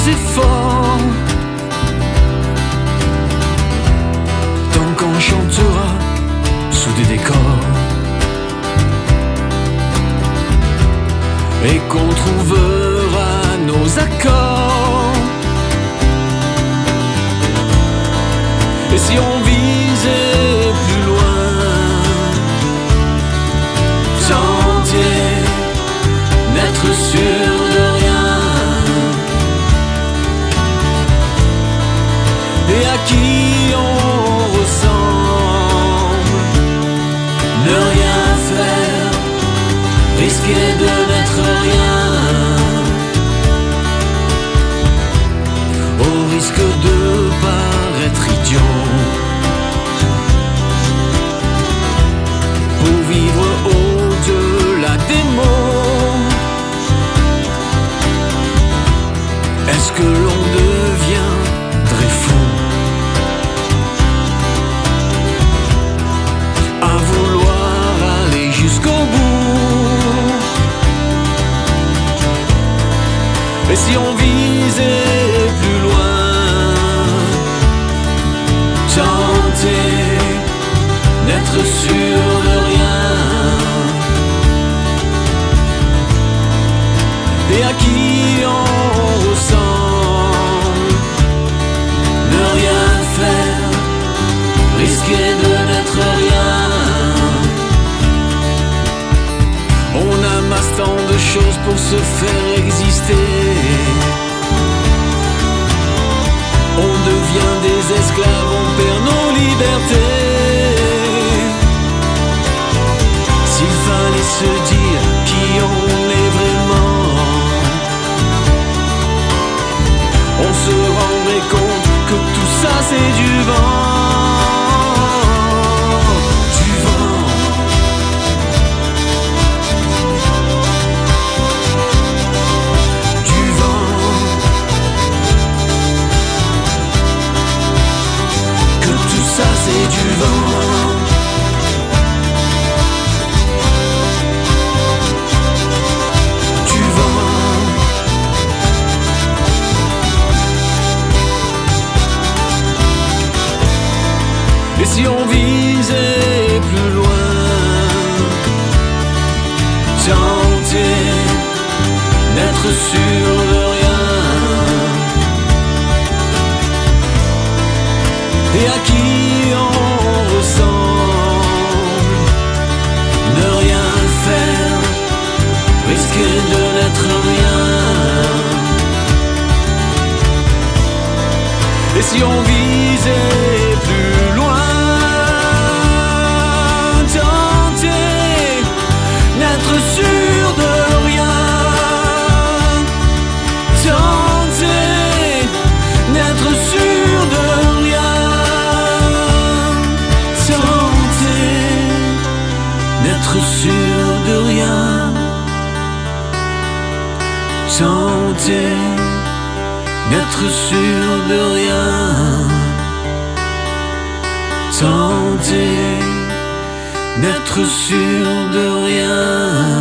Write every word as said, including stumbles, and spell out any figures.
efforts. Tant qu'on chantera sous des décors et qu'on trouvera nos accords. Et si on visait plus loin, chantier, n'être sûr de rien, et à qui on ressemble, ne rien faire, risquer de n'être rien, au risque de paraître idiot, pour vivre au-delà des mots. Est-ce que l'on deviendrait fou à vouloir aller jusqu'au bout? Et si on visait plus loin, chanter, n'être sûr de rien, et à qui on ressemble, ne rien faire, risquer de n'être rien. On amasse tant de choses pour se faire exister. On devient des esclaves, on perd nos libertés. S'il fallait se dire qui on est vraiment, on se rendrait compte que tout ça c'est du vent. Du vent. Du vent. Que tout ça c'est du vent. Du vent. Et si on visait plus loin, chanter, n'être sûr de rien, et à qui on ressemble, ne rien faire, risquer de n'être rien. Et si on visait plus loin, tenter, n'être sûr de rien, tenter, n'être sûr de rien, tenter, n'être sûr de rien, tenter, n'être sûr de rien, tenter, n'être sûr de rien.